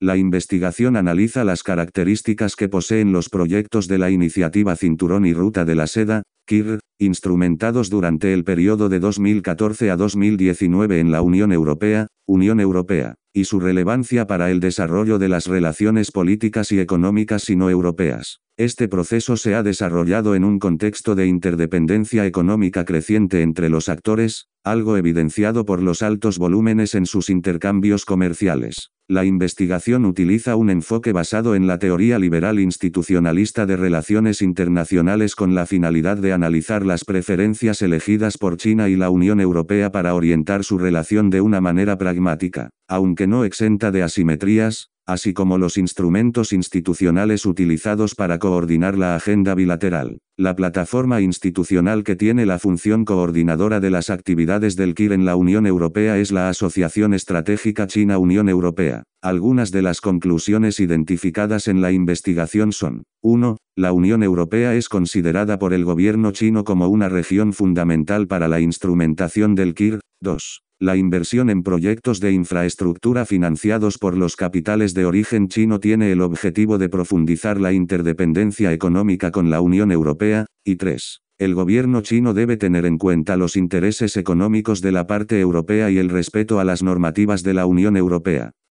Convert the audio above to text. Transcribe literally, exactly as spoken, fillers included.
La investigación analiza las características que poseen los proyectos de la Iniciativa Cinturón y Ruta de la Seda, K I R, instrumentados durante el periodo de dos mil catorce a dos mil diecinueve en la Unión Europea, Unión Europea, y su relevancia para el desarrollo de las relaciones políticas y económicas sino-europeas. Este proceso se ha desarrollado en un contexto de interdependencia económica creciente entre los actores, algo evidenciado por los altos volúmenes en sus intercambios comerciales. La investigación utiliza un enfoque basado en la teoría liberal institucionalista de relaciones internacionales con la finalidad de analizar las preferencias elegidas por China y la Unión Europea para orientar su relación de una manera pragmática, aunque no exenta de asimetrías, así como los instrumentos institucionales utilizados para coordinar la agenda bilateral. La plataforma institucional que tiene la función coordinadora de las actividades del K I R en la Unión Europea es la Asociación Estratégica China-Unión Europea. Algunas de las conclusiones identificadas en la investigación son: uno. La Unión Europea es considerada por el gobierno chino como una región fundamental para la instrumentación del K I R. dos. La inversión en proyectos de infraestructura financiados por los capitales de origen chino tiene el objetivo de profundizar la interdependencia económica con la Unión Europea. Y tres. El gobierno chino debe tener en cuenta los intereses económicos de la parte europea y el respeto a las normativas de la Unión Europea.